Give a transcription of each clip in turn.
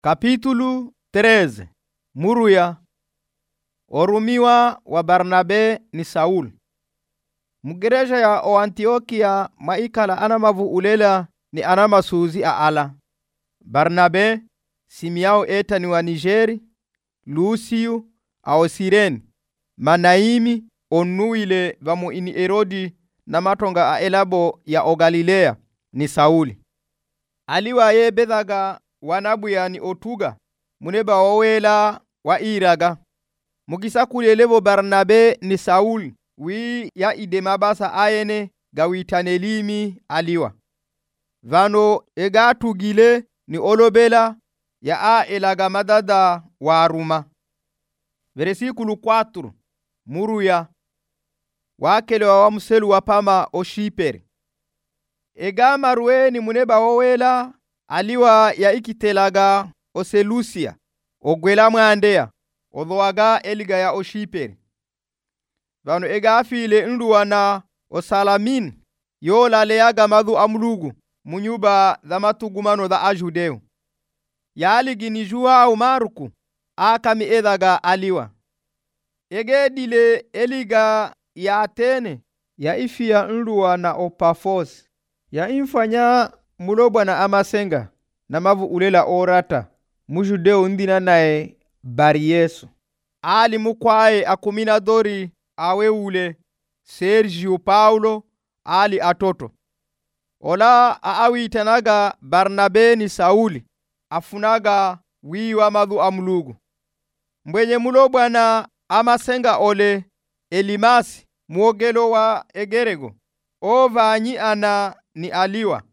Kapitulu 13. Muruya orumiwa wa Barnabe ni Sauli. Mugereja ya o Antiokia maikala anamavu ulela ni anamasuzi a ala. Barnabe Simiao etani wa Nigeri, Lusiu ao Sireni, Manaimi onuile vamu ini Herodi na matonga a elabo ya o Galilea ni Sauli. Aliwa ye bedaga wanabuya ni otuga muneba wawela wa iraga. Mugisa kulelevo Barnabe ni Sauli wi ya ide mabasa ayene gawitanelimi aliwa. Vano ega tugile ni olobela ya a elaga madada waruma. Versículo 4. Muruya wakele wa mselu wapama o shiperi. Ega marwe ni muneba wawela aliwa ya ikitelaga o Selusia o gwela mwandea o dhoaga eliga ya o shiperi. Vano ega file nduwana o Salamin yo laleaga madhu amlugu munyuba dha matugumano dha ajudeo. Yaligi ni jua au maruku akami edhaga aliwa. Ege dile eliga ya Atene ya ifia nduwana o Pafos ya infanya mulobwa na amasenga na mavu ulela orata mujudeo ndina nae bari Yesu. Ali mukwae akuminadori awe ule Sergio Paulo ali atoto. Ola aawitanaga Barnabe ni Sauli afunaga wiwa madhu amlugu. Mbwenye mulobwa na amasenga ole Elimasi muogelo wa egerego o vanyi ana ni aliwa.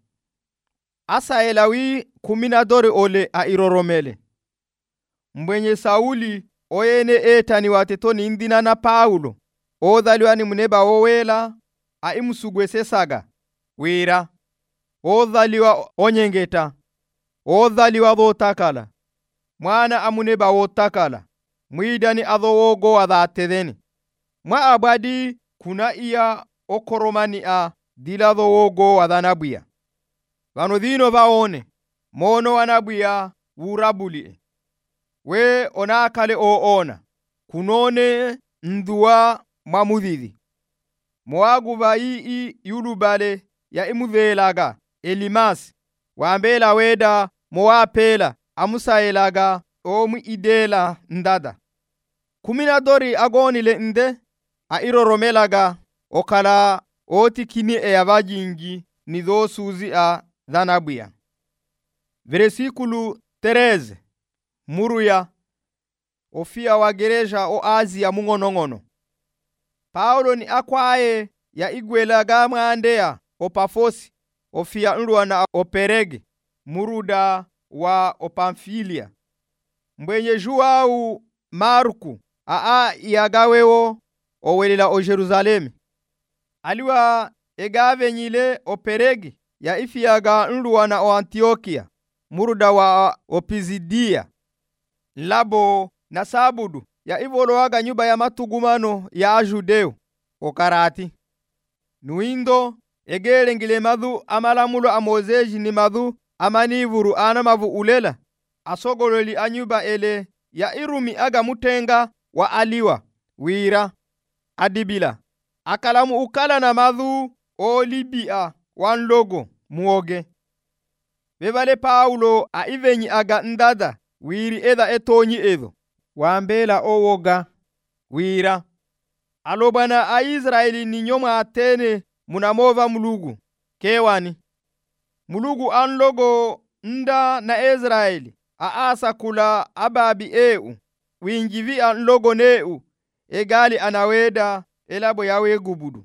Asa elawi kuminadori ole a iroromele. Mbwenye Sauli oyene etani watetoni indina na Paulo o dhaliwa ni muneba wowela a imusugwese saga wira o dhaliwa onyengeta o dhaliwa dhotakala mwana amuneba wotakala mwidani adhowogo wadhatedheni mwa abadi kuna iya okoromani a dila dhowogo wadhanabuya. Vano dhino vaone mono wanabuya urabuli we onakale ona kunone ndhuwa mamudhithi mwagu vai yulubale ya imudhelaga Elimasi wambela weda mwapela amusaelaga omu idela ndada. Kuminadori agonile nde a iroromelaga okala otikini eyavajingi ni dho suzi a dhanabuya. Versículo 13. Muruya ofia wa gereja o Azia mungonongono. Paulo ni akwae ya igwelaga mwandea o Pafosi ofia nruwana o Perege muruda wa o Pamfilia. Mbwenye juau Marku yagawewo o welela o Jerusalemi. Aliwa egavenyile o Perege ya ifiaga nruwana o Antiokia muruda wa o Pisidia. Labo na sabudu ya ivoloaga nyuba ya matugumano ya ajudeo o karati. Nuindo egelengile madhu amalamulo amozeji ni madhu amanivuru ana mavu ulela asogololi anyuba ele ya irumi aga mutenga wa aliwa wira adibila akalamu ukala na madhu o Libia wanlogo muoge. Bevale Paulo a ivenyi aga ndada wiri edha etonyi edho wambela owoga wira alobana a Israeli ni nyoma Atene munamova mulugu kewani mulugu anlogo nda na Israeli aasa kula ababi winjivi anlogo neu egali anaweda elabo yawe gubudu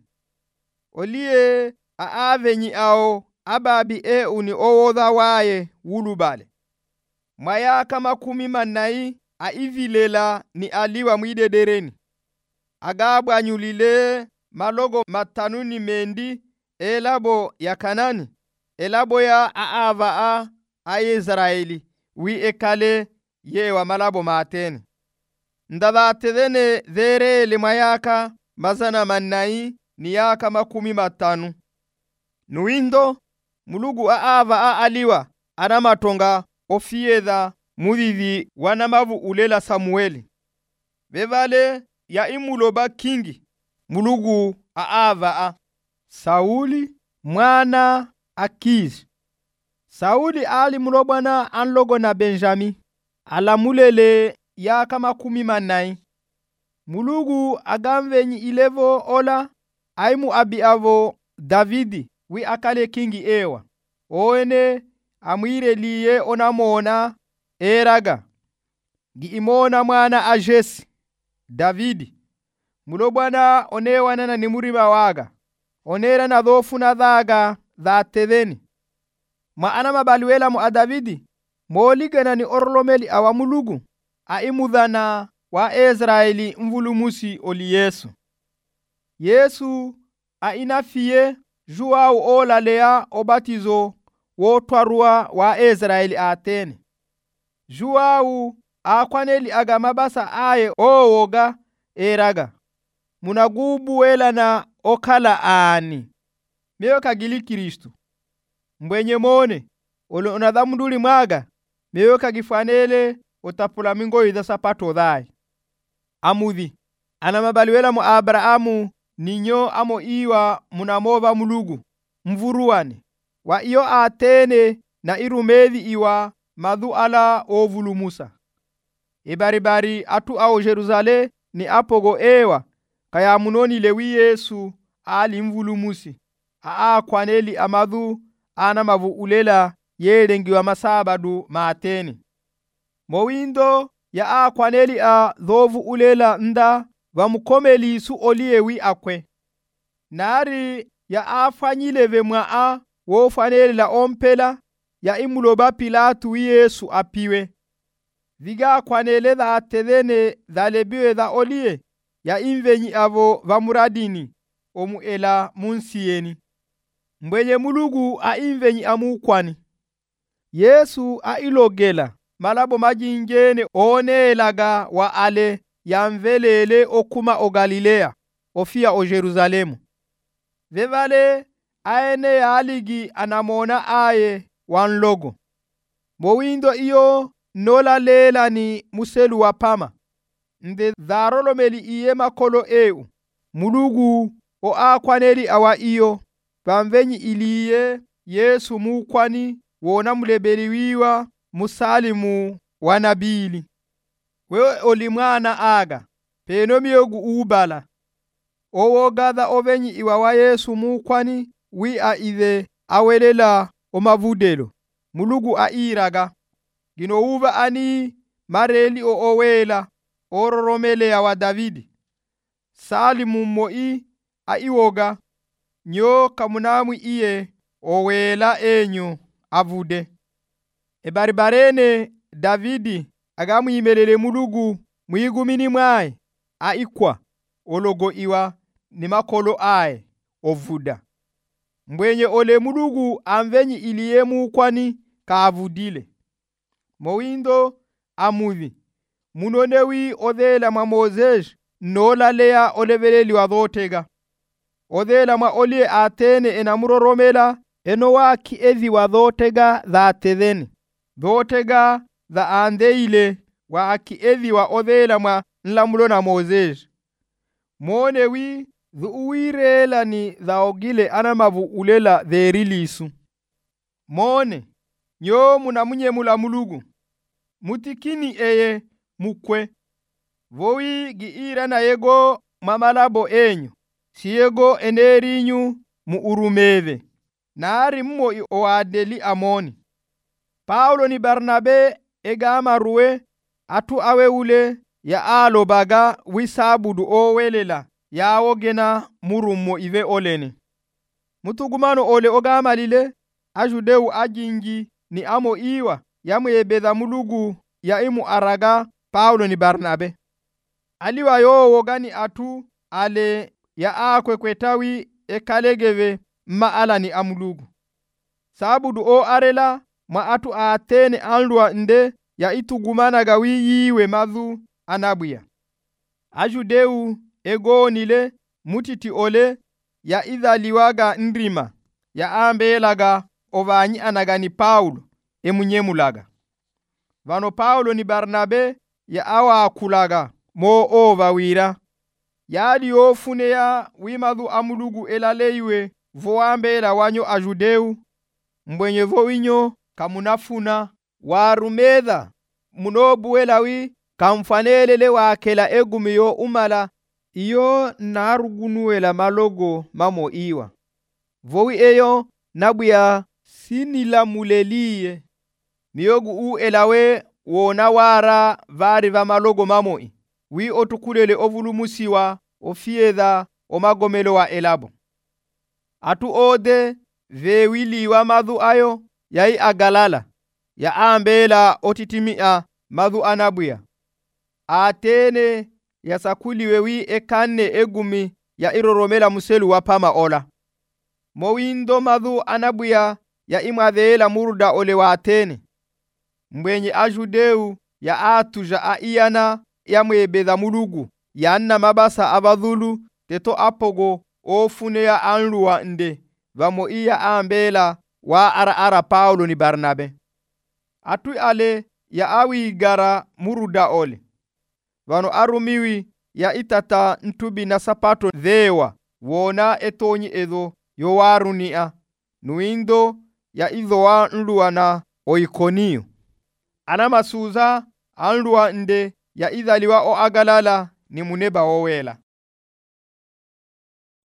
olie aavenyi ao ababi ni owodha waye wulubale mayaka 10 aivilela ni aliwa mwidedereni agabwa nyulile malogo matanuni mendi elabo ya Kanani elabo ya aava a Israeli wi ekale yewa malabo matene ndadhatedhene dhere limayaka mazana manai ni yaka 15. Nuindo mulugu aava aliwa anamatonga ofiedha muzizi wanamavu ulela Samueli. Vevale ya imuloba kingi mulugu aava Sauli mwana Akizi. Sauli ali mulobwana anlogo na Benjami alamulele ya kama 10. Mulugu agamvenyi ilevo ola aimu abi avo Davidi wi akale kingi ewa. Oene amwire liye onamona eraga gi imona mwana a Jesi Davidi. Mulobwana onewana ni murima waga onera na dhofu na dhaga dha teveni. Maana mabaluela mu a Davidi moligana ni orlomeli awa mulugu aimudhana wa Israeli mvulumusi oli Yesu. Yesu ainafiye juau ola lea obatizo wotwarua wa Israeli atene. Juau akwaneli aga mabasa aye owoga eraga. Munagubu wela na okala ani. Meyo kagili Kristu. Mbwenye mone olo onadhamunduli mwaga meyo kagifanele otapula mingo idha sapato dhai. Amudhi anamabaliwela mu Abrahamu ninyo amo iwa munamova mulugu mvuruwane wa iyo atene na irumedhi iwa madhu ala ovulumusa. Ibaribari atu ao Jeruzale ni apogo ewa kaya munoni lewi Yesu ali mvulumusi kwaneli amadhu ana mavu ulela yelengiwa masabadu mateni. Mowindo ya kwaneli dhovu ulela nda vamukomeli su oliewi akwe. Nari ya afanyileve mwa wofaneli la ompela ya imuloba Pilatu wi Yesu apiwe. Viga kwanele dha tevene dha lebiwe dha olie ya invenyi avo vamuradini omuela munsiyeni. Mbwenye mulugu invenyi amukwani. Yesu ilogela malabo majinjene onelaga wa ale yamvelele okuma o Galilea ofia o Jerusalemu. Vevale aene ya aligi anamona aye wanlogo. Mowindo iyo nola lela ni muselu wapama. Nde dharolomeli iye makolo eu. Mulugu o kwaneli awa iyo. Vamvenyi iliye Yesu mukwani wona mulebeliwiwa musalimu wanabili. Wewe oli mwana aga peno miyogu ubala. Owogadha ovenyi iwa wa Yesu mukwani wi ive awelela omavudelo. Mulugu iraga. Gino uva ani mareli owela ororomele ya wa Davidi. Salimu moi iwoga nyo kamunamu iye owela enyu avude. Ebaribarene Davidi agamu imelele mulugu muigumini mwae ikwa ologo iwa ni makolo ae ovuda. Mbwenye ole mulugu amvenyi iliye mukwani kaavudile. Mowindo amudhi munonewi odhela mwa Moses nola lea oleveleli wa dhotega. Odhela mwa olie atene enamuroromela enowa kiedhi wa dhotega dha teveni. Dhotega dha andeile wa kiedhi wa odhela mwa nlamulo na Moses. Monewi dhuuirela ni dhaogile anamavu ulela dherilisu. Mone nyo munamunye mula mulugu. Mutikini eye mukwe. Vowi giira na yego mamalabo enyu. Siyego enerinyu muurumeve. Naari mmo oadeli amoni. Paulo ni Barnabe egama ruwe atu awe ule ya alobaga wisabudu owelela ya ogena murummo ive oleni. Mutugumano ole ogama lile ajudeu ajingi ni amo iwa ya mwebedha mulugu ya imu araga Paulo ni Barnabe. Aliwa yo wogani atu ale ya kwekwetawi ekalegeve maala ni amulugu. Sabudu o arela ma atu atene anlua nde ya itugumana gawi yiwe madhu anabuya. Ajudeu ego nile mutiti ole ya idhaliwaga ndrima ya ambelaga ovanyi anagani Paulo emunyemulaga. Vano Paulo ni Barnabe ya awa kulaga mo ova wira. Yadi ofune ya wimadhu amulugu elaleiwe voambela wanyo ajudeu. Mbwenye voinyo kamunafuna warumedha munobuelawi kamfanelele wakela egumiyo umala iyo narugunuela malogo mamo iwa. Vowi eyo nabuya sinilamuleliye miyogu u elawe wona wara vari va malogo mamoi wi otukulele ovulumusiwa ofiedha omagomelo wa elabo. Atu ode vewiliwa madhu ayo yai agalala ya ambela otitimia madhu anabuya. Atene yasakuliwe wi ekanne egumi ya iroromela muselu wapama ola. Mowindo madhu anabuya ya imadhela murda ole wa Atene. Mbwenye ajudeu ya atuja aiyana ya mwebedha mulugu ya anna mabasa abadhulu teto apogo ofune ya anluwa nde vamo iya ambela wa ara Paulo ni Barnabe. Atu ale ya awi gara muruda ole. Vano arumiwi ya itata ntubi na sapato dhewa wona etonyi edho yowarunia nuindo ya idhowa nluwa na oikoniyo. Anamasuza anluwa nde ya idhaliwa o agalala ni muneba wowela.